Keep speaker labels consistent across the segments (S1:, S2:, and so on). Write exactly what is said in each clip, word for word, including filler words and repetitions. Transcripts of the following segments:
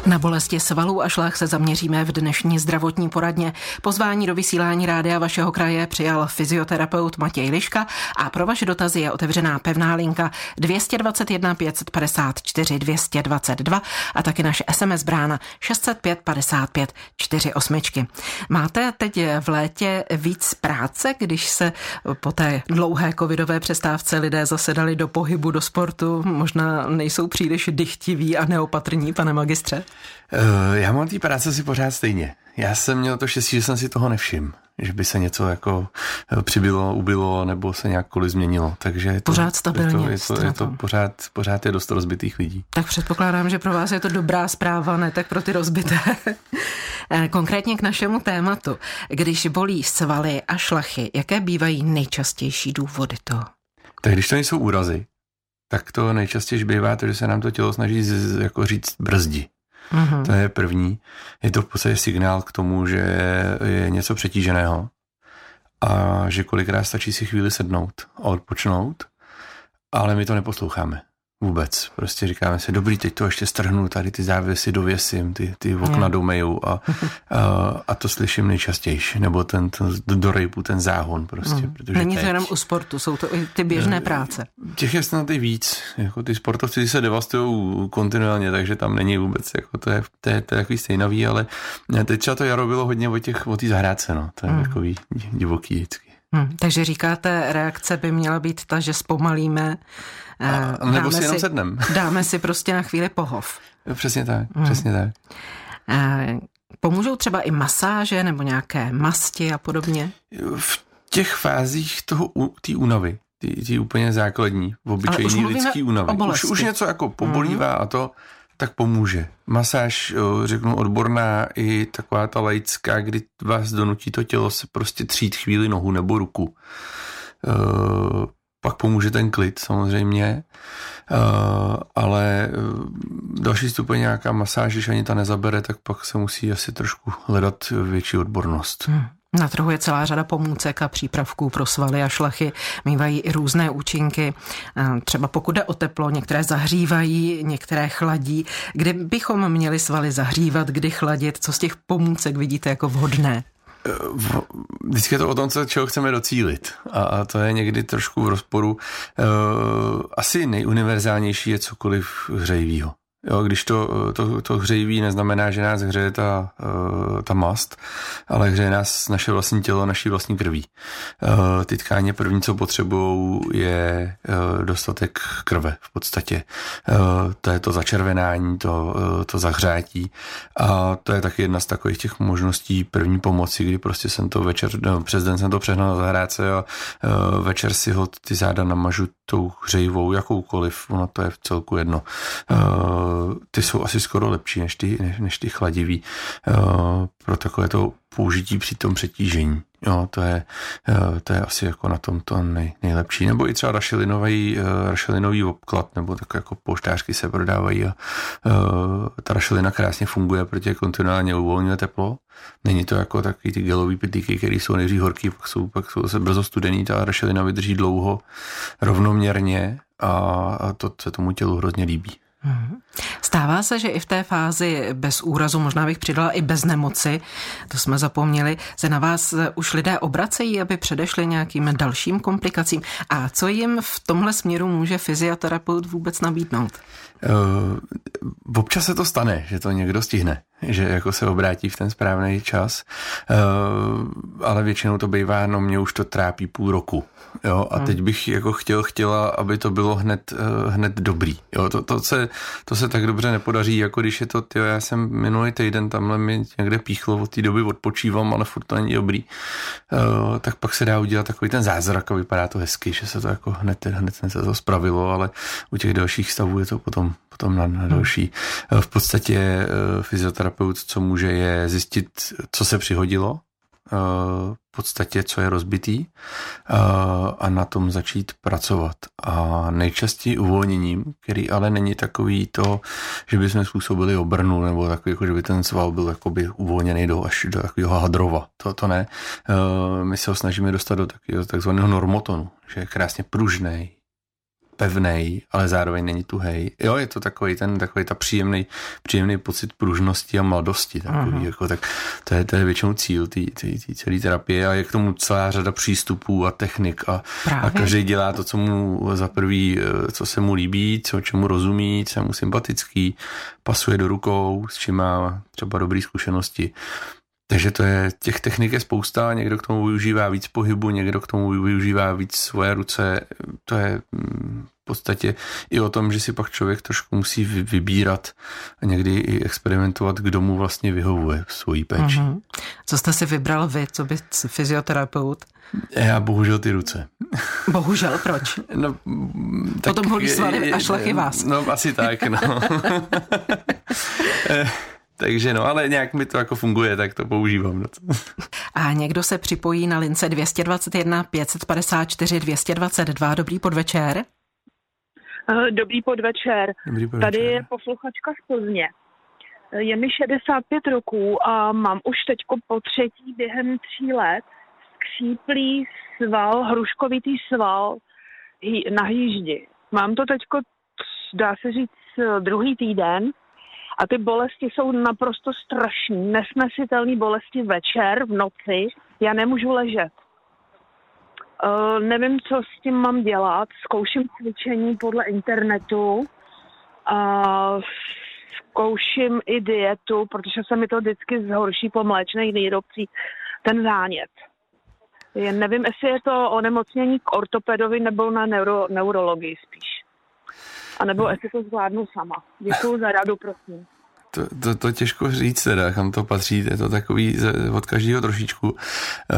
S1: Na bolesti svalů a šlach se zaměříme v dnešní zdravotní poradně. Pozvání do vysílání rádia vašeho kraje přijal fyzioterapeut Matěj Liška a pro vaše dotazy je otevřená pevná linka dvě dva jedna pět pět čtyři dvě dva dva a taky naše es em es brána šest set pět padesát pět čtyři osm. Máte teď v létě víc práce, když se po té dlouhé covidové přestávce lidé zasedali do pohybu, do sportu, možná nejsou příliš dychtiví a neopatrní, pane magistře?
S2: Uh, já mám té práce si pořád stejně. Já jsem měl to štěstí, že jsem si toho nevšiml, že by se něco jako přibylo, ubylo nebo se nějakkoliv změnilo. Takže je to,
S1: pořád stabilně.
S2: Je to, je to, je to pořád, pořád je dost rozbitých lidí.
S1: Tak předpokládám, že pro vás je to dobrá zpráva, ne tak pro ty rozbité. Konkrétně k našemu tématu. Když bolí svaly a šlachy, jaké bývají nejčastější důvody toho?
S2: Tak když to nejsou úrazy, tak to nejčastěji bývá to, že se nám to tělo snaží z, jako říct brzdi. Mm-hmm. To je první. Je to v podstatě signál k tomu, že je něco přetíženého a že kolikrát stačí si chvíli sednout a odpočnout, ale my to neposloucháme. Vůbec. Prostě říkáme si, dobrý, teď to ještě strhnu, tady ty závěsy dověsím, ty, ty okna domeju a, a, a to slyším nejčastější. Nebo ten, ten do rejpu, ten záhon prostě.
S1: Mm.
S2: Protože
S1: Není
S2: teď,
S1: to jenom u sportu, jsou to i ty běžné práce.
S2: Těch je snad i víc. Jako ty sportovci se devastují kontinuálně, takže tam není vůbec, jako to je, to je, to je takový stejnavý, ale teď třeba to jaro bylo hodně o těch, o té zahrádce, no. To je mm. takový divoký vždycky.
S1: Hmm, takže říkáte, reakce by měla být ta, že zpomalíme,
S2: a, nebo si jenom sednem.
S1: Dáme si prostě na chvíli pohov.
S2: Přesně tak, hmm. přesně tak.
S1: Pomůžou třeba i masáže nebo nějaké masti a podobně?
S2: V těch fázích toho, té únavy, ty úplně základní, obyčejný lidský únavy. Už, už něco jako pobolívá hmm. a to tak pomůže. Masáž, řeknu, odborná i taková ta laická, kdy vás donutí to tělo se prostě třít chvíli nohu nebo ruku. E, pak pomůže ten klid samozřejmě, e, ale další stupeň nějaká masáž, když ani ta nezabere, tak pak se musí asi trošku hledat větší odbornost. Hmm.
S1: Na trhu je celá řada pomůcek a přípravků pro svaly a šlachy. Mívají i různé účinky. Třeba pokud jde o teplo, některé zahřívají, některé chladí. Kdy bychom měli svaly zahřívat, kdy chladit? Co z těch pomůcek vidíte jako vhodné?
S2: Vždycky je to o tom, co, čeho chceme docílit. A, a to je někdy trošku v rozporu. Asi nejuniverzálnější je cokoliv hřejivýho. Jo, když to, to, to hřejiví neznamená, že nás hřeje ta, ta mast, ale hřeje nás naše vlastní tělo, naší vlastní krví. Ty tkáně první, co potřebují, je dostatek krve v podstatě. To je to začervenání, to, to zahřátí a to je taky jedna z takových těch možností první pomoci, kdy prostě jsem to večer, no, přes den jsem to přehnal na zahrádce a večer si ho ty záda namažu tou hřejivou, jakoukoliv, ono to je v celku jedno. Ty jsou asi skoro lepší než ty, než, než ty chladivý pro takové to použití při tom přetížení. Jo, to je, to je asi jako na tom to nej, nejlepší. Nebo i třeba rašelinový, rašelinový obklad, nebo tak jako poštářky se prodávají a ta rašelina krásně funguje, protože kontinuálně uvolňuje teplo. Není to jako takový ty gelový pytlíky, které jsou nejdřív horký, pak jsou, pak jsou se brzo studený, ta rašelina vydrží dlouho, rovnoměrně a, a to se tomu tělu hrozně líbí.
S1: Stává se, že i v té fázi bez úrazu, možná bych přidala i bez nemoci, to jsme zapomněli, se na vás už lidé obracejí, aby předešli nějakým dalším komplikacím. A co jim v tomhle směru může fyzioterapeut vůbec nabídnout?
S2: Uh, občas se to stane, že to někdo stihne, že jako se obrátí v ten správný čas, uh, ale většinou to bývá, no mě už to trápí půl roku. Jo, a teď bych jako chtěl, chtěla, aby to bylo hned, uh, hned dobrý. Jo, to, to, se, to se tak dobře nepodaří, jako když je to, tyjo, já jsem minulý týden tamhle mi někde píchlo, od té doby odpočívám, ale furt to není dobrý. Uh, tak pak se dá udělat takový ten zázrak a vypadá to hezky, že se to jako hned, hned se to spravilo, ale u těch dalších stavů je to potom, potom na, na další. Uh, v podstatě uh, fyzioterapeut, co může, je zjistit, co se přihodilo, v podstatě, co je rozbitý a na tom začít pracovat. A nejčastěji uvolněním, který ale není takový to, že bychom způsobili obrnu nebo takový, jako že by ten sval byl jakoby uvolněný do, až do takového hadrova. To, to ne. My se ho snažíme dostat do takového takzvaného normotonu, že je krásně pružnej, pevnej, ale zároveň není tuhej. Jo, je to takový ten, takový ta příjemný, příjemný pocit pružnosti a mladosti. Takový, uh-huh. jako, tak to je, to je většinou cíl té celé terapie a je k tomu celá řada přístupů a technik a, a každý dělá to, co mu za prvý, co se mu líbí, co čemu rozumí, co je mu sympatický, pasuje do rukou, s čím má třeba dobré zkušenosti. Takže to je, těch technik je spousta, někdo k tomu využívá víc pohybu, někdo k tomu využívá víc svoje ruce, to je v podstatě i o tom, že si pak člověk trošku musí vybírat a někdy i experimentovat, kdo mu vlastně vyhovuje v svojí péči. Mm-hmm.
S1: Co jste si vybral vy, co by fyzioterapeut?
S2: Já bohužel ty ruce.
S1: Bohužel, proč?
S2: No, tak,
S1: potom holí svaly a šlachy vás.
S2: No, asi tak, no. Takže no, ale nějak mi to jako funguje, tak to používám. No.
S1: A někdo se připojí na lince dvě stě dvacet jedna pět set padesát čtyři dvě stě dvacet dva. Dobrý podvečer.
S3: Dobrý podvečer. Dobrý podvečer. Tady je posluchačka z Plzně. Je mi šedesát pět roků a mám už teďko po třetí během tří let skříplý sval, hruškovitý sval na hýždi. Mám to teďko, dá se říct, druhý týden. A ty bolesti jsou naprosto strašný, nesnesitelné bolesti večer, v noci. Já nemůžu ležet. Uh, nevím, co s tím mám dělat. Zkouším cvičení podle internetu. Uh, zkouším i dietu, protože se mi to vždycky zhorší po mléčných výrobcích, ten zánět. Je, nevím, jestli je to onemocnění k ortopedovi nebo na neuro, neurologii spíš. A nebo jestli to zvládnu sama. Děkuju za radu, prosím.
S2: To, to, to těžko říct teda, kam to patří, je to takový od každého trošičku. Uh,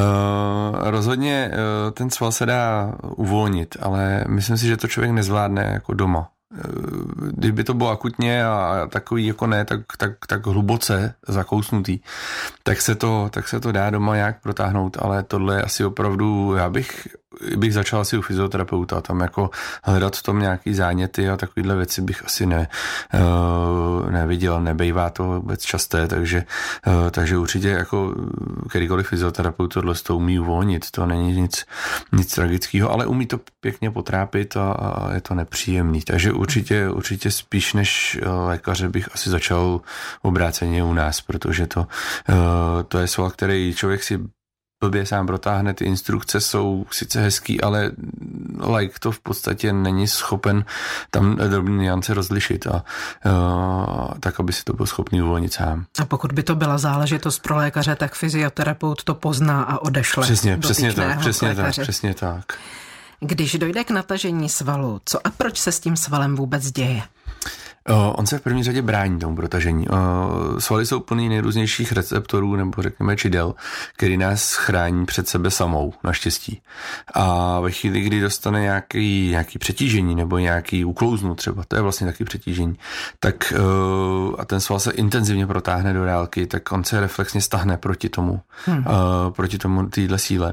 S2: rozhodně uh, ten sval se dá uvolnit, ale myslím si, že to člověk nezvládne jako doma. Kdyby to bylo akutně a takový jako ne, tak, tak, tak hluboce zakousnutý, tak se, to, tak se to dá doma nějak protáhnout, ale tohle je asi opravdu, já bych, bych začal asi u fyzioterapeuta, tam jako hledat v tom nějaký záněty a takovýhle věci bych asi ne, uh, neviděl, nebejvá to vůbec časté, takže, uh, takže určitě jako kterýkoliv fyzioterapeut tohle to umí uvolnit, to není nic, nic tragického, ale umí to pěkně potrápit a, a je to nepříjemný, takže určitě, určitě spíš než lékaře bych asi začal obráceně u nás, protože to, to je sval, který člověk si blbě sám protáhne, ty instrukce jsou sice hezký, ale like to v podstatě není schopen tam drobný nuance rozlišit a uh, tak, aby si to byl schopný uvolnit sám.
S1: A pokud by to byla záležitost pro lékaře, tak fyzioterapeut to pozná a odešle.
S2: Přesně, přesně tak, přesně tak, přesně tak.
S1: Když dojde k natažení svalu, co a proč se s tím svalem vůbec děje?
S2: On se v první řadě brání tomu protažení. Svaly jsou plný nejrůznějších receptorů nebo řekněme čidel, který nás chrání před sebe samou, naštěstí. A ve chvíli, kdy dostane nějaký, nějaký přetížení nebo nějaký uklouznu třeba, to je vlastně taky přetížení, tak a ten sval se intenzivně protáhne do dálky, tak on se reflexně stahne proti tomu, hmm. proti tomu téhle síle.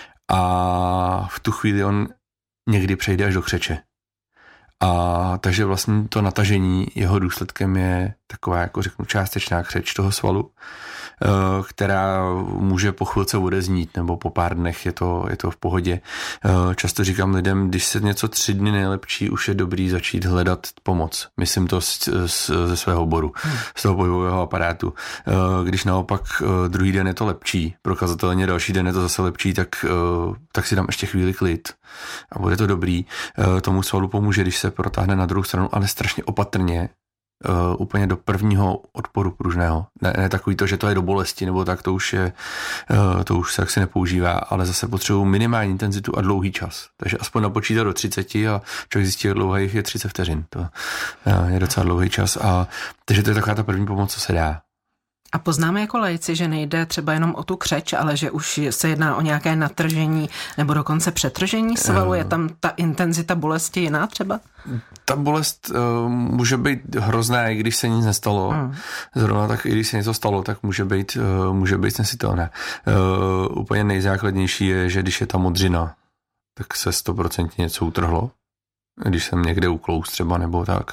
S2: A v tu chvíli on někdy přejde až do křeče. A takže vlastně to natažení, jeho důsledkem je taková, jako řeknu, částečná křeč toho svalu, která může po chvilce odeznít, nebo po pár dnech je to, je to v pohodě. Často říkám lidem, když se něco tři dny nelepší, už je dobrý začít hledat pomoc. Myslím to z, z, ze svého oboru, hmm. z toho pohybového aparátu. Když naopak druhý den je to lepší, prokazatelně další den je to zase lepší, tak, tak si dám ještě chvíli klid. A bude to dobrý. Tomu svalu pomůže, když se protáhne na druhou stranu, ale strašně opatrně, Uh, úplně do prvního odporu pružného. Ne, ne takový to, že to je do bolesti, nebo tak, to už je, uh, to už se tak si nepoužívá, ale zase potřebují minimální intenzitu a dlouhý čas. Takže aspoň napočítat do třiceti a člověk zjistí, jak dlouhých je třicet vteřin. To uh, je docela dlouhý čas. A, takže to je taková ta první pomoc, co se dá.
S1: A poznáme jako laici, že nejde třeba jenom o tu křeč, ale že už se jedná o nějaké natržení nebo dokonce přetržení svalu. Je tam ta intenzita bolesti jiná třeba?
S2: Ta bolest uh, může být hrozná, i když se nic nestalo. Hmm. Zrovna tak, i když se něco stalo, tak může být, uh, může být snesitelné. Uh, úplně nejzákladnější je, že když je ta modřina, tak se stoprocentně něco utrhlo. Když jsem někde uklous třeba nebo tak.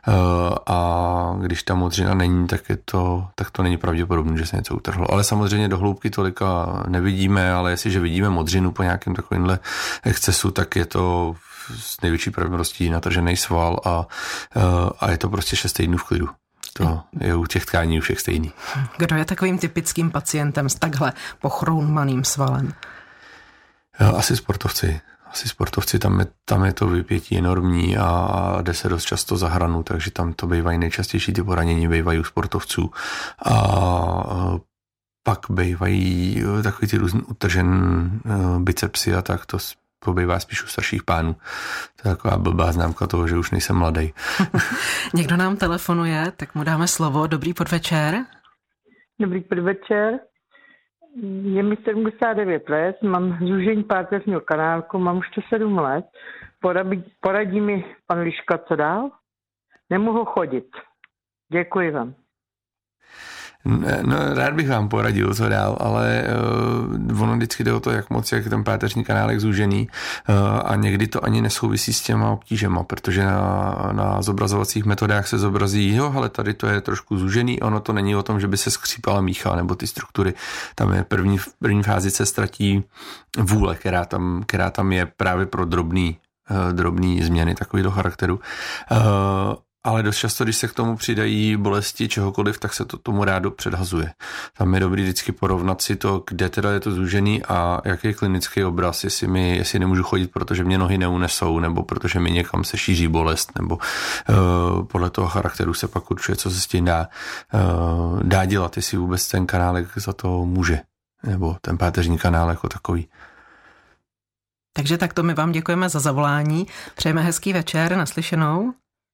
S2: A když ta modřina není, tak, je to, tak to není pravděpodobné, že se něco utrhlo. Ale samozřejmě do hloubky tolika nevidíme, ale jestliže vidíme modřinu po nějakém takovémhle excesu, tak je to s největší pravděpodobností natažený sval a, a je to prostě šest týdnů v klidu. To je u těch tkání u všech stejný.
S1: Kdo je takovým typickým pacientem s takhle pochroumaným svalem?
S2: Asi sportovci. Asi sportovci, tam je, tam je to vypětí enormní a jde se dost často za hranu, takže tam to bývají nejčastější ty poranění, bývají u sportovců. A pak bývají takový ty různý utržen bicepsy a tak, to to bývá spíš u starších pánů. To je taková blbá známka toho, že už nejsem mladý.
S1: Někdo nám telefonuje, tak mu dáme slovo. Dobrý podvečer.
S4: Dobrý podvečer. Je mi sedmdesát devět let, mám zúžení páteřního kanálku, mám už to sedm let. Poradí, poradí mi pan Liška, co dál? Nemohu chodit. Děkuji vám.
S2: No, rád bych vám poradil, co dál, ale uh, ono vždycky jde o to, jak moc, jak ten páteřní kanálek zúžený uh, a někdy to ani nesouvisí s těma obtížema, protože na, na zobrazovacích metodách se zobrazí, jo, ale tady to je trošku zúžený, ono to není o tom, že by se skřípala mícha nebo ty struktury. Tam je první, v první fázi se ztratí vůle, která tam, která tam je právě pro drobný, uh, drobný změny takového charakteru. Uh, Ale dost často, když se k tomu přidají bolesti čehokoliv, tak se to tomu rádo předhazuje. Tam je dobrý vždycky porovnat si to, kde teda je to zúžený a jaký je klinický obraz, jestli, mi, jestli nemůžu chodit, protože mě nohy neunesou, nebo protože mi někam se šíří bolest, nebo uh, podle toho charakteru se pak určuje, co se s tím dá, uh, dá dělat, jestli vůbec ten kanálek za to může, nebo ten páteřní kanál jako takový.
S1: Takže takto my vám děkujeme za zavolání, přejeme hezký večer, naslyšenou.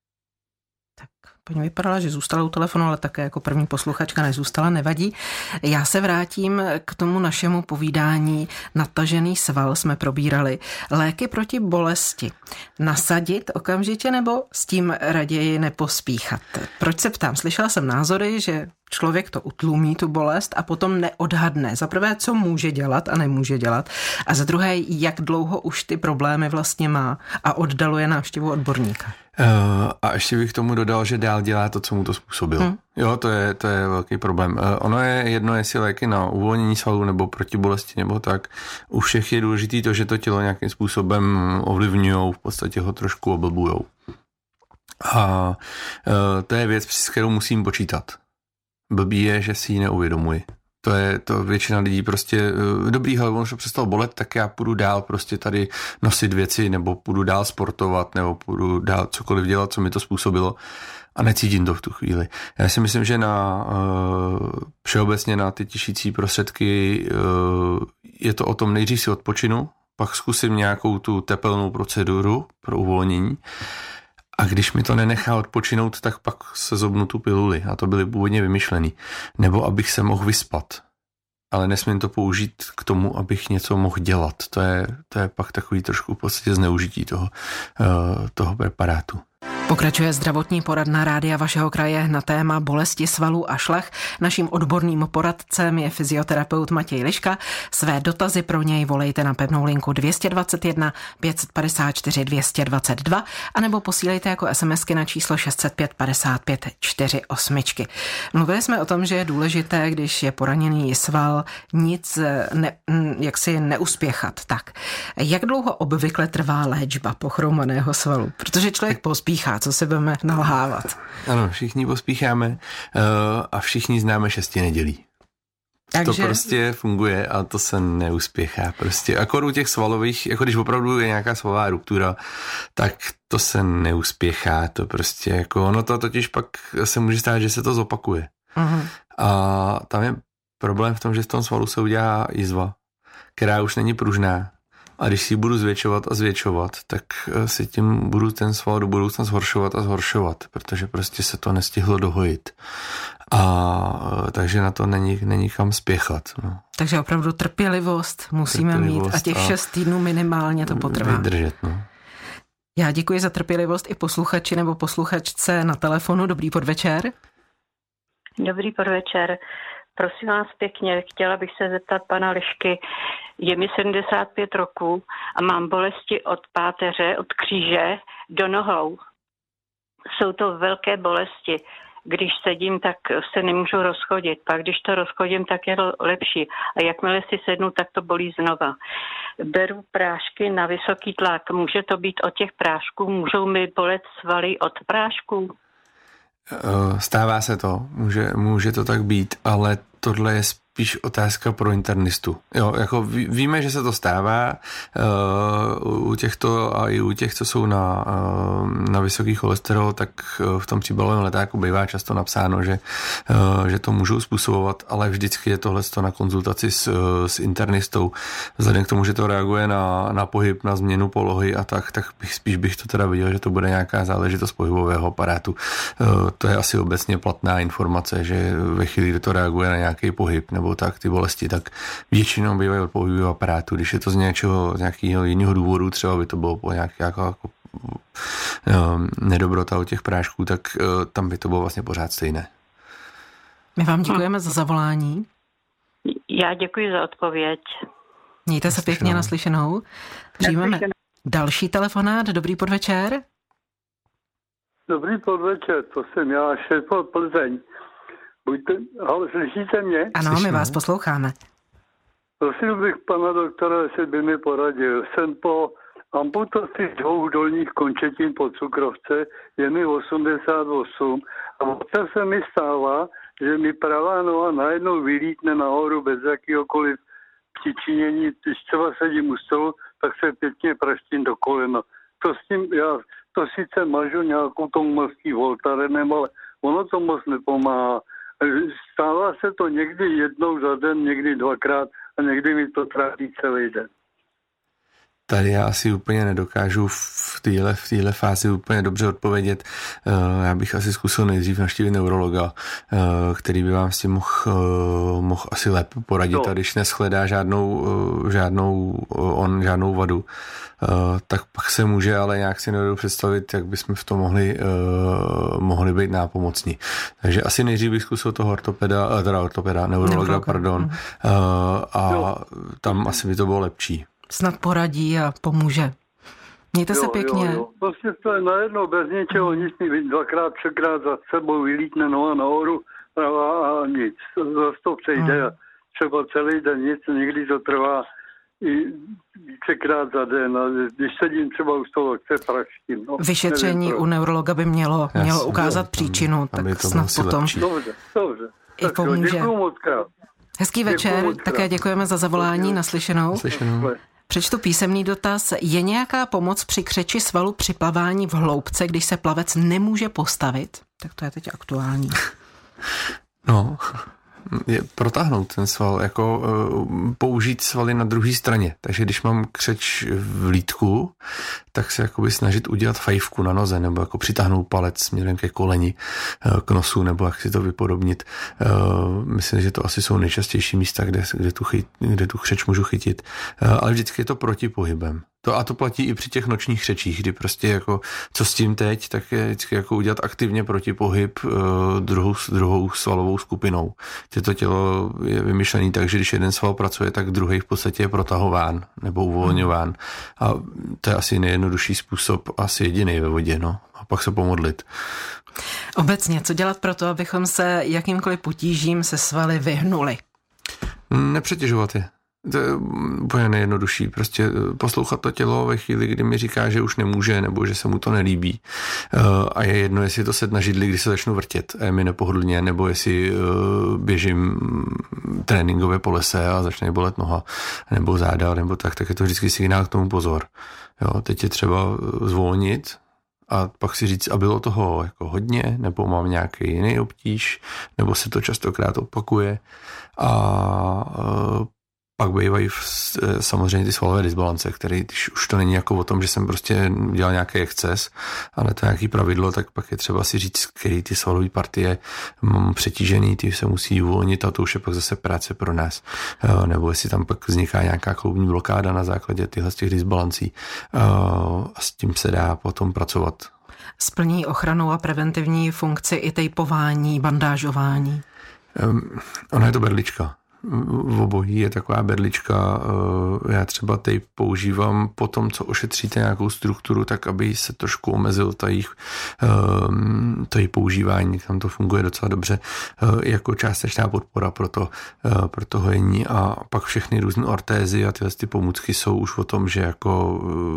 S1: Paní vypadala, že zůstala u telefonu, ale také jako první posluchačka nezůstala, nevadí. Já se vrátím k tomu našemu povídání. Natažený sval jsme probírali. Léky proti bolesti. Nasadit okamžitě nebo s tím raději nepospíchat? Proč se ptám? Slyšela jsem názory, že člověk to utlumí, tu bolest, a potom neodhadne. Za prvé, co může dělat a nemůže dělat. A za druhé, jak dlouho už ty problémy vlastně má a oddaluje návštěvu odborníka.
S2: Uh, a ještě bych k tomu dodal, že dál dělá to, co mu to způsobil. Hmm. Jo, to je, to je velký problém. Uh, ono je jedno, jestli léky na uvolnění svalů nebo proti bolesti nebo tak. U všech je důležitý to, že to tělo nějakým způsobem ovlivňujou, v podstatě ho trošku oblbujou. A uh, to je věc, s kterou musím počítat. Blbý je, že si ji neuvědomuji. To je to většina lidí prostě, dobrý, hele, on se přestal bolet, tak já půjdu dál prostě tady nosit věci, nebo půjdu dál sportovat, nebo půjdu dál cokoliv dělat, co mi to způsobilo, a necítím to v tu chvíli. Já si myslím, že na uh, všeobecně na ty těšící prostředky uh, je to o tom, nejdřív si odpočinu, pak zkusím nějakou tu tepelnou proceduru pro uvolnění. A když mi to nenechá odpočinout, tak pak se zobnu tu piluli. A to byly původně vymyšlený. Nebo abych se mohl vyspat. Ale nesmím to použít k tomu, abych něco mohl dělat. To je, to je pak takový trošku v podstatě zneužití toho, toho preparátu.
S1: Pokračuje zdravotní poradna Rádia vašeho kraje na téma bolesti svalů a šlech. Naším odborným poradcem je fyzioterapeut Matěj Liška. Své dotazy pro něj volejte na pevnou linku dvě stě dvacet jedna pět set padesát čtyři dvě stě dvacet dva anebo posílejte jako SMSky na číslo šest set pět padesát pět čtyřicet osm. Mluvili jsme o tom, že je důležité, když je poraněný sval, nic ne, jaksi neuspěchat. Tak, jak dlouho obvykle trvá léčba pochroumaného svalu? Protože člověk pospíchá, co se budeme nalhávat.
S2: Ano, všichni pospícháme uh, a všichni známe šesti nedělí. Takže... To prostě funguje a to se neuspěchá prostě. Akor u těch svalových, jako když opravdu je nějaká svalová ruptura, tak to se neuspěchá. To prostě jako, ono to totiž pak se může stát, že se to zopakuje. Uh-huh. A tam je problém v tom, že v tom svalu se udělá jizva, která už není pružná. A když si ji budu zvětšovat a zvětšovat, tak si tím budu ten sval do budoucna zhoršovat a zhoršovat, protože prostě se to nestihlo dohojit. A takže na to není, není kam spěchat. No.
S1: Takže opravdu trpělivost musíme trpělivost mít a těch šest týdnů minimálně to potrvá.
S2: Vydržet, no.
S1: Já děkuji za trpělivost i posluchači nebo posluchačce na telefonu. Dobrý podvečer.
S5: Dobrý podvečer. Prosím vás pěkně, chtěla bych se zeptat pana Lišky. Je mi sedmdesát pět roků a mám bolesti od páteře, od kříže do nohou. Jsou to velké bolesti. když sedím, tak se nemůžu rozchodit. Pak když to rozchodím, tak je lepší. A jakmile si sednu, tak to bolí znova. Beru prášky na vysoký tlak. Může to být od těch prášků? Můžou mi bolet svaly od prášků?
S2: Stává se to. Může, může to tak být, ale tohle je spíš otázka pro internistu. Jo, jako ví, víme, že se to stává uh, u těchto a i u těch, co jsou na, uh, na vysoký cholesterol, tak uh, v tom příbalovém letáku bývá často napsáno, že, uh, že to můžou způsobovat, ale vždycky je tohle na konzultaci s, uh, s internistou. Vzhledem k tomu, že to reaguje na, na pohyb, na změnu polohy a tak, tak bych, spíš bych to teda viděl, že to bude nějaká záležitost pohybového aparátu. Uh, to je asi obecně platná informace, že ve chvíli, kdy to reaguje na nějaký pohyb nebo tak ty bolesti, tak většinou bývají od pohybového aparátu. Když je to z něčeho, z nějakého jiného důvodu, třeba by to bylo po nějaké jako, jako um, nedobrota od těch prášků, tak uh, tam by to bylo vlastně pořád stejné.
S1: My vám děkujeme za zavolání.
S5: Já děkuji za odpověď.
S1: Mějte se pěkně, naslyšenou. Přijmeme další telefonát. Dobrý podvečer.
S6: Dobrý podvečer, to jsem já, šéf Plzeň. Buďte, ale slyšíte mě?
S1: Ano, my vás posloucháme.
S6: Prosil bych pana doktora, jestli by mi poradil. Jsem po amputaci dvou dolních končetin po cukrovce, je mi osmdesát osm a občas se mi stává, že mi pravá noha najednou vylítne nahoru bez jakýhokoliv přičinění. Když třeba sedím u stolu, tak se pěkně praštím do kolena. To s tím, já to sice mažu nějakou tou mastí Voltarenem, ale ono to moc nepomáhá. Stává se to někdy jednou za den, někdy dvakrát a někdy mi to trápí celý den.
S2: Tady já asi úplně nedokážu v téhle v téhle fázi úplně dobře odpovědět. Já bych asi zkusil nejdřív navštívit neurologa, který by vám s tím mohl, mohl asi lépe poradit. No. A když neshledá žádnou, žádnou, on žádnou vadu, tak pak se může, ale nějak si nedovedu představit, jak bychom v tom mohli, mohli být nápomocní. Takže asi nejdřív bych zkusil toho ortopeda, teda ortopeda, neurologa, neurologa. pardon, a no. Tam asi by to bylo lepší.
S1: Snad poradí a pomůže. Mějte jo, se pěkně. Jo, jo.
S6: Prostě to je najednou bez ničeho, nic mi dvakrát, třikrát za sebou vylítne noha nahoru a, a nic. Zase to přejde hmm. a třeba celý den nic, někdy to trvá i vícekrát za den. A když sedím třeba u stolu, se praštím. No,
S1: vyšetření nevím, u neurologa by mělo, mělo Jasně, ukázat jo, příčinu, tam, tak snad potom lepší.
S6: Dobře, dobře.
S1: I pomůže.
S6: Děkuju moc krát.
S1: Hezký večer, také děkujeme za zavolání, naslyšenou.
S2: naslyšenou.
S1: Přečtu písemný dotaz. Je nějaká pomoc při křeči svalu při plavání v hloubce, když se plavec nemůže postavit? Tak to je teď aktuální.
S2: No, je protáhnout ten sval, jako uh, použít svaly na druhé straně. Takže když mám křeč v lítku, tak se jakoby snažit udělat fajfku na noze, nebo jako přitáhnout palec směrem ke koleni, uh, k nosu, nebo jak si to vypodobnit. Uh, myslím, že to asi jsou nejčastější místa, kde, kde, tu, chyt, kde tu křeč můžu chytit. Uh, ale vždycky je to proti pohybem. To a to platí i při těch nočních křečích, kdy prostě jako, co s tím teď, tak je vždycky jako udělat aktivně protipohyb uh, druhou, druhou svalovou skupinou. To tělo je vymyšlené tak, že když jeden sval pracuje, tak druhý v podstatě je protahován nebo uvolňován. A to je asi nejjednodušší způsob, asi jediný ve vodě, no. A pak se pomodlit.
S1: Obecně, co dělat pro to, abychom se jakýmkoliv potížím se svaly vyhnuli?
S2: Nepřetěžovat je. To je úplně nejjednodušší. Prostě poslouchat to tělo ve chvíli, kdy mi říká, že už nemůže, nebo že se mu to nelíbí. A je jedno, jestli to set na židli, když se začnu vrtět a je mi nepohodlně, nebo jestli běžím tréninkové po lese a začne bolet noha, nebo záda, nebo tak, tak je to vždycky signál k tomu pozor. Jo, teď je třeba zvolnit a pak si říct, a bylo toho jako hodně, nebo mám nějaký jiný obtíž, nebo se to častokrát opakuje a pak bývají samozřejmě ty svalové disbalance, které, když už to není jako o tom, že jsem prostě udělal nějaký exces, ale to je nějaký pravidlo, tak pak je třeba si říct, který ty svalové partie mám přetížený, ty se musí uvolnit a to už je pak zase práce pro nás. Nebo jestli tam pak vzniká nějaká kloubní blokáda na základě těchto těch disbalancí a s tím se dá potom pracovat.
S1: Splní ochranou a preventivní funkci i tejpování, bandážování?
S2: Um, ona je to berlička. V obojí je taková berlička. Já třeba tape používám po tom, co ošetříte nějakou strukturu, tak aby se trošku omezil ta jejich, to její používání, tam to funguje docela dobře jako částečná podpora pro to, pro to hojení. A pak všechny různé ortézy a tyhle ty pomůcky jsou už o tom, že jako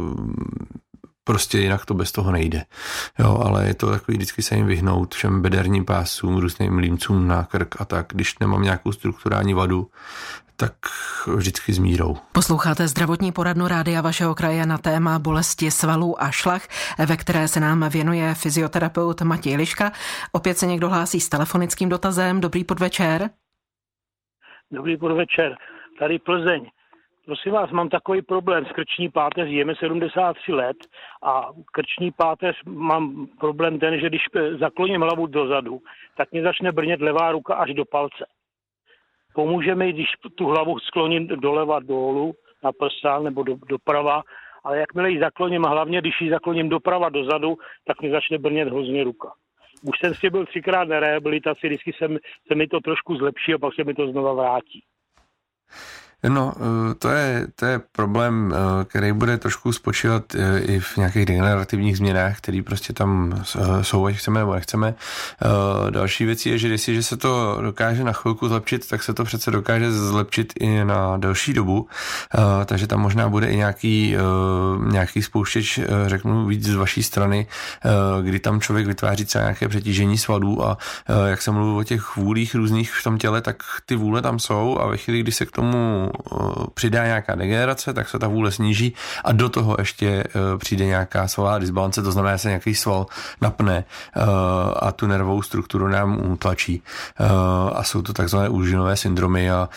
S2: prostě jinak to bez toho nejde. Jo, ale je to takový vždycky se jim vyhnout všem bederním pásům, různým límcům na krk a tak. Když nemám nějakou strukturální vadu, tak vždycky s mírou.
S1: Posloucháte zdravotní poradnu Rádia vašeho kraje na téma bolesti svalů a šlach, ve které se nám věnuje fyzioterapeut Matěj Liška. Opět se někdo hlásí s telefonickým dotazem. Dobrý podvečer.
S7: Dobrý podvečer. Tady Plzeň. Prosím vás, mám takový problém s krční páteří, je mi sedmdesát tři let a krční páteř mám problém ten, že když zakloním hlavu dozadu, tak mě začne brnět levá ruka až do palce. Pomůže mi, když tu hlavu skloním doleva dolů, na prsa nebo do, doprava, ale jakmile ji zakloním, a hlavně když ji zakloním doprava dozadu, tak mě začne brnět hrozně ruka. Už jsem si byl třikrát na rehabilitaci, vždycky se, se mi to trošku zlepší a pak se mi to znova vrátí.
S2: No, to je, to je problém, který bude trošku spočívat i v nějakých degenerativních změnách, které prostě tam jsou, ať chceme nebo nechceme. Další věc je, že jestliže se to dokáže na chvilku zlepšit, tak se to přece dokáže zlepšit i na delší dobu, takže tam možná bude i nějaký, nějaký spouštěč, řeknu víc z vaší strany, kdy tam člověk vytváří třeba nějaké přetížení svalů a jak jsem mluvil o těch vůlích různých v tom těle, tak ty vůle tam jsou a ve chvíli, kdy se k tomu přidá nějaká degenerace, tak se ta vůle sníží a do toho ještě přijde nějaká svalová disbalance, to znamená, že se nějaký sval napne a tu nervovou strukturu nám utlačí. A jsou to takzvané úžinové syndromy a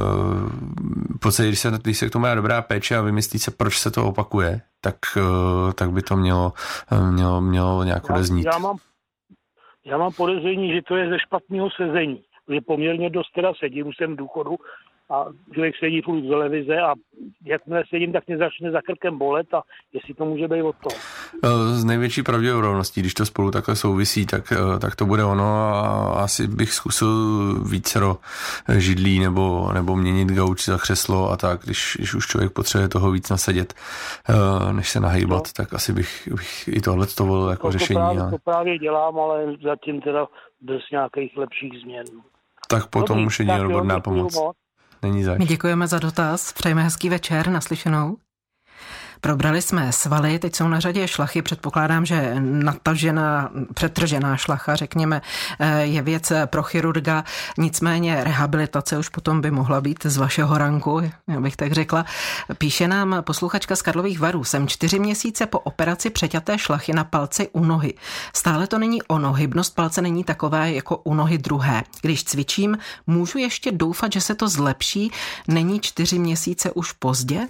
S2: v podstatě, když se, když se k tomu má dobrá péče a vymyslí se, proč se to opakuje, tak, tak by to mělo, mělo, mělo nějak odeznít.
S7: Já, já, mám, já mám podezření, že to je ze špatného sezení. Je poměrně dost teda sedím, už jsem v důchodu, a člověk sedí furt z televize a jakmile sedím, tak mě začne za krkem bolet a jestli to může být od toho.
S2: Z největší pravděpodobností, když to spolu takhle souvisí, tak, tak to bude ono a asi bych zkusil vícero židlí nebo, nebo měnit gauč za křeslo a tak, když, když už člověk potřebuje toho víc nasedět, než se nahýbat, no. Tak asi bych, bych i tohle to volil jako to, řešení. To právě,
S7: ale... to právě dělám, ale zatím teda bez nějakých lepších změn.
S2: Tak potom Dobrý, už je odborná pomoc. Není zač.
S1: My děkujeme za dotaz, přejeme hezký večer, naslyšenou. Probrali jsme svaly, teď jsou na řadě šlachy, předpokládám, že natažená, přetržená šlacha, řekněme, je věc pro chirurga, nicméně rehabilitace už potom by mohla být z vašeho ranku, já bych tak řekla. Píše nám posluchačka z Karlových Varů, jsem čtyři měsíce po operaci přeťaté šlachy na palci u nohy. Stále to není ono, hybnost palce není takové jako u nohy druhé. Když cvičím, můžu ještě doufat, že se to zlepší, není čtyři měsíce už pozdě?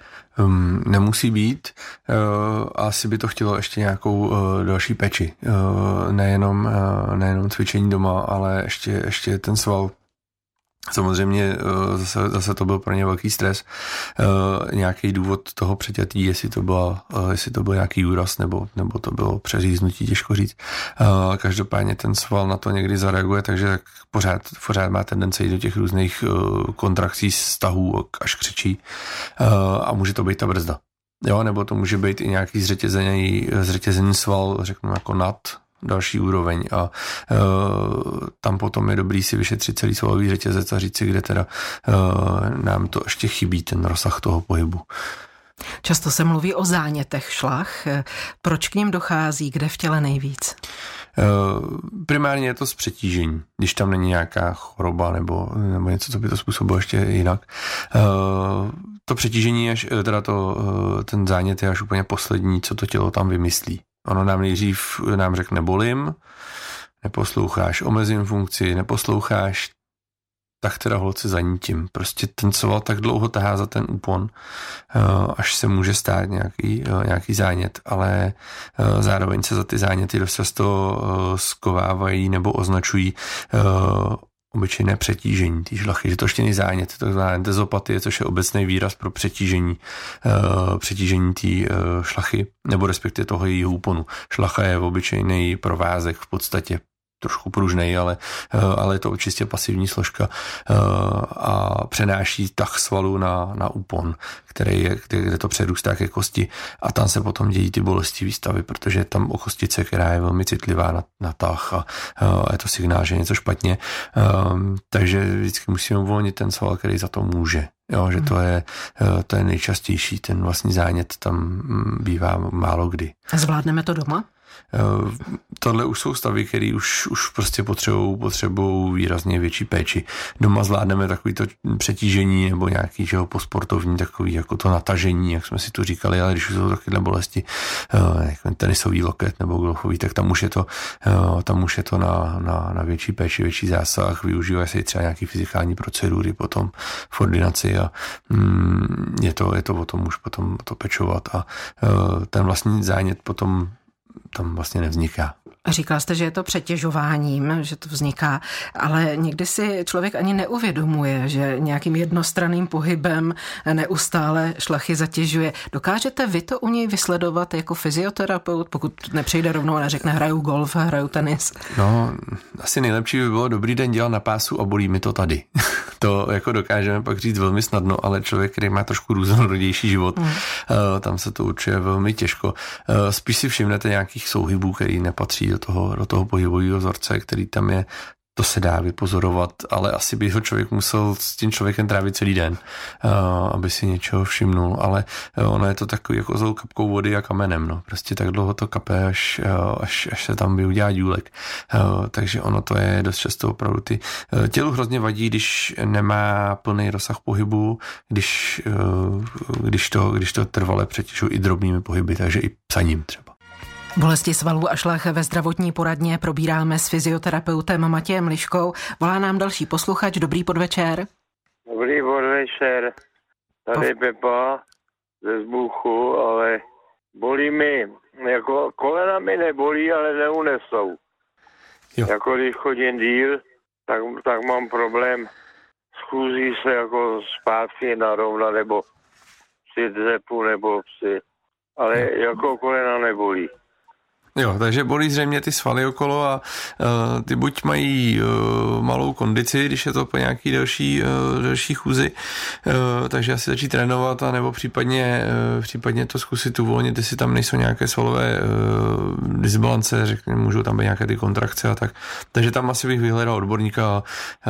S2: Um, nemusí být, uh, asi by to chtělo ještě nějakou uh, další péči. Uh, nejenom, uh, nejenom cvičení doma, ale ještě, ještě ten sval. Samozřejmě zase, zase to byl pro ně velký stres. Uh, nějaký důvod toho přeťatí, jestli to, byla, uh, jestli to byl nějaký úraz nebo, nebo to bylo přeříznutí, těžko říct. Uh, každopádně ten sval na to někdy zareaguje, takže pořád, pořád má tendenci jít do těch různých uh, kontrakcí, stahů, až křičí. Uh, a může to být ta brzda. Jo, nebo to může být i nějaký zřetězený, zřetězený sval, řeknu jako nad další úroveň a e, tam potom je dobrý si vyšetřit celý svalový řetězec a říct si, kde teda e, nám to ještě chybí, ten rozsah toho pohybu.
S1: Často se mluví o zánětech šlach. Proč k nim dochází? Kde v těle nejvíc?
S2: E, primárně je to z přetížení, když tam není nějaká choroba nebo, nebo něco, co by to způsobilo ještě jinak. E, to přetížení, až, teda to, ten zánět je až úplně poslední, co to tělo tam vymyslí. Ono nám nejdřív nám řekne bolím, neposloucháš, omezím funkci, neposloucháš, tak teda holce zanítím. Prostě ten sval tak dlouho tahá za ten úpon, až se může stát nějaký, nějaký zánět, ale zároveň se za ty záněty dost často skovávají nebo označují obyčejné přetížení té šlachy, že to ještě není zánět, to znamená entezopatie, což je obecný výraz pro přetížení, uh, přetížení té uh, šlachy, nebo respektive toho jejího úponu. Šlacha je obyčejný provázek v podstatě trošku pružnej, ale, ale je to čistě pasivní složka a přenáší tah svalu na, na úpon, který je, kde to přerůstá ke kosti a tam se potom dějí ty bolestivý stavy, protože je tam o kostice, která je velmi citlivá na, na tah a, a je to signál, že je něco špatně. Takže vždycky musíme uvolnit ten sval, který za to může. Jo, že to je, to je nejčastější, ten vlastní zánět tam bývá málo kdy.
S1: Zvládneme to doma?
S2: Tohle už jsou stavy, které už, už prostě potřebují potřebují výrazně větší péči. Doma zvládneme takový to přetížení nebo nějaký žeho posportovní, takový jako to natažení, jak jsme si tu říkali, ale když už jsou takovéhle bolesti, jako tenisový loket nebo golfový, tak tam už je to, tam už je to na, na, na větší péči, větší zásah, využívají se třeba nějaký fyzikální procedury potom v ordinaci a mm, je, to, je to o tom už potom to pečovat a ten vlastní zánět potom tam vlastně nevzniká.
S1: Říkal jste, že je to přetěžováním, že to vzniká, ale někdy si člověk ani neuvědomuje, že nějakým jednostranným pohybem neustále šlachy zatěžuje. Dokážete vy to u něj vysledovat jako fyzioterapeut, pokud nepřejde rovnou a neřekne hraju golf, hraju tenis?
S2: No, asi nejlepší by bylo dobrý den dělat na pásu a bolí mi to tady. To jako dokážeme pak říct velmi snadno, ale člověk, který má trošku různorodější život, mm. tam se to určuje velmi těžko. Spíš si všimnete nějakých souhybů, který nepatří do toho, do toho pohybového vzorce, který tam je, to se dá vypozorovat, ale asi by ho člověk musel s tím člověkem trávit celý den, uh, aby si něčeho všimnul, ale uh, ono je to takový jako s kapkou vody a kamenem, no. Prostě tak dlouho to kape, až, uh, až, až se tam vyudělá důlek. Uh, takže ono to je dost často opravdu ty. Uh, tělu hrozně vadí, když nemá plný rozsah pohybu, když, uh, když, to, když to trvale přetěžuje i drobnými pohyby, takže i psaním třeba.
S1: Bolesti svalů a šlach ve zdravotní poradně probíráme s fyzioterapeutem Matějem Liškou. Volá nám další posluchač. Dobrý podvečer.
S8: Dobrý podvečer. Tady po... Pepa ze Zbuchu, ale bolí mi, jako kolena mi nebolí, ale neunesou. Jo. Jako když chodím díl, tak, tak mám problém schůzí se jako zpátky na rovna, nebo při dřepu, nebo při... Ale jako kolena nebolí.
S2: Jo, takže bolí zřejmě ty svaly okolo a uh, ty buď mají uh, malou kondici, když je to po nějaký další, uh, další chůzi, uh, takže asi začít trénovat, a nebo případně, uh, případně to zkusit uvolnit, jestli tam nejsou nějaké svalové uh, disbalance, řekněme, můžou tam být nějaké ty kontrakce a tak. Takže tam asi bych vyhledal odborníka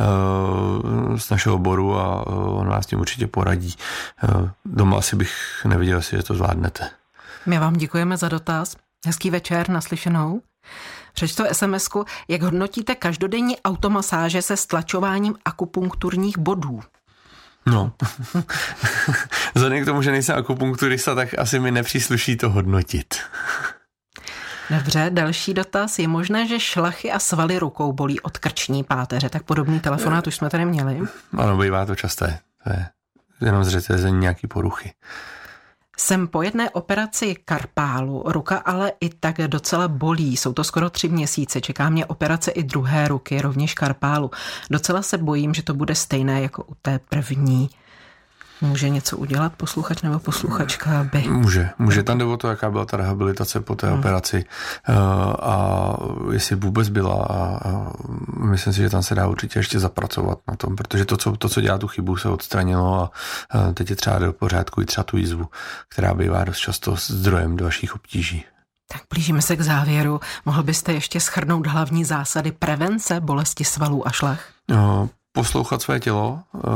S2: uh, z našeho oboru a uh, on vás tím určitě poradí. Uh, doma asi bych neviděl, jestli že to zvládnete.
S1: My vám děkujeme za dotaz. Hezký večer, naslyšenou. Přečtu es em esku. Jak hodnotíte každodenní automasáže se stlačováním akupunkturních bodů?
S2: No, vzhledem k tomu, že nejsem akupunkturista, tak asi mi nepřísluší to hodnotit.
S1: Dobře, další dotaz. Je možné, že šlachy a svaly rukou bolí od krční páteře? Tak podobný telefonát už jsme tady měli.
S2: Ano, bývá to časté. To je jenom zřetelzení nějaký poruchy.
S1: Jsem po jedné operaci karpálu, ruka ale i tak docela bolí. Jsou to skoro tři měsíce. Čeká mě operace i druhé ruky, rovněž karpálu. Docela se bojím, že to bude stejné jako u té první. Může něco udělat posluchač nebo posluchačka, aby...
S2: Může. Může. Tam jde o to, jaká byla ta rehabilitace po té hmm. operaci a jestli vůbec byla a, a myslím si, že tam se dá určitě ještě zapracovat na tom, protože to, co, to, co dělá tu chybu, se odstranilo a teď je třeba do pořádku i třeba tu jízvu, která bývá dost často zdrojem dalších obtíží.
S1: Tak blížíme se k závěru. Mohl byste ještě shrnout hlavní zásady prevence bolesti svalů a šlach?
S2: No, poslouchat své tělo,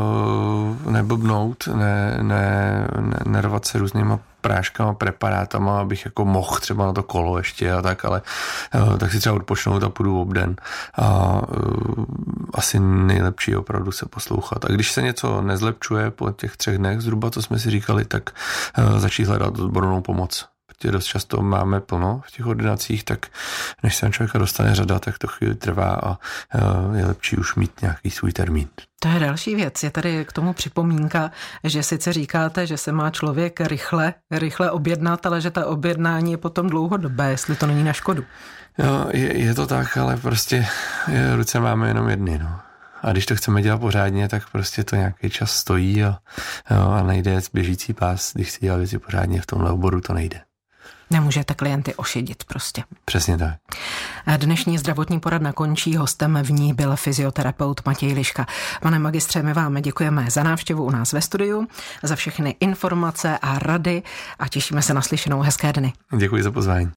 S2: neblbnout, ne, ne, ne, nervat se různýma práškama, preparátama, abych jako mohl třeba na to kolo ještě a tak, ale tak si třeba odpočnout a půjdu obden. A asi nejlepší opravdu se poslouchat. A když se něco nezlepšuje po těch třech dnech zhruba, co jsme si říkali, tak začít hledat odbornou pomoc. Protože dost často máme plno v těch ordinacích, tak než se na člověka dostane řada, tak to chvíli trvá a je lepší už mít nějaký svůj termín.
S1: To je další věc. Je tady k tomu připomínka, že sice říkáte, že se má člověk rychle, rychle objednat, ale že ta objednání je potom dlouhodobé, jestli to není na škodu.
S2: Jo, je, je to tak, ale prostě je, ruce máme jenom jedny, no. A když to chceme dělat pořádně, tak prostě to nějaký čas stojí a, jo, a nejde běžící pás. Když si dělá věci pořádně v tomhle oboru, to nejde.
S1: Nemůžete klienty ošidit prostě.
S2: Přesně tak.
S1: Dnešní zdravotní poradna končí, hostem v ní byl fyzioterapeut Matěj Liška. Pane magistře, my vám děkujeme za návštěvu u nás ve studiu, za všechny informace a rady a těšíme se na slyšenou. Hezké dny.
S2: Děkuji za pozvání.